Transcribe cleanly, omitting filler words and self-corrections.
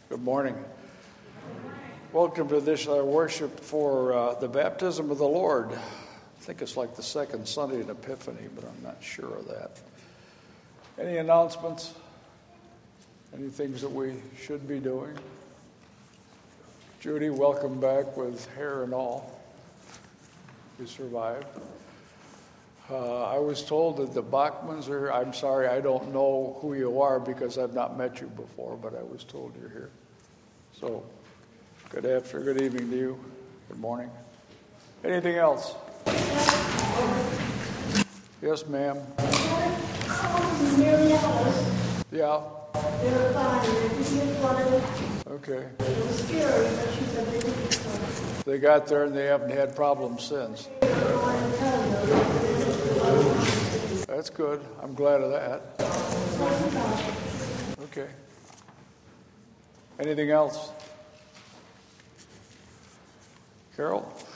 Good morning. Welcome to this worship for the baptism of the Lord. I think it's like the second Sunday in Epiphany, but I'm not sure of that. Any announcements? Any things that we should be doing? Judy, welcome back with hair and all. You survived. I was told that the Bachmans are, I'm sorry, I don't know who you are because I've not met you before, but I was told you're here. So, good evening to you. Good morning. Anything else? Yes, ma'am. Yeah. Okay. They got there and they haven't had problems since. That's good. I'm glad of that. Okay. Anything else? Carol?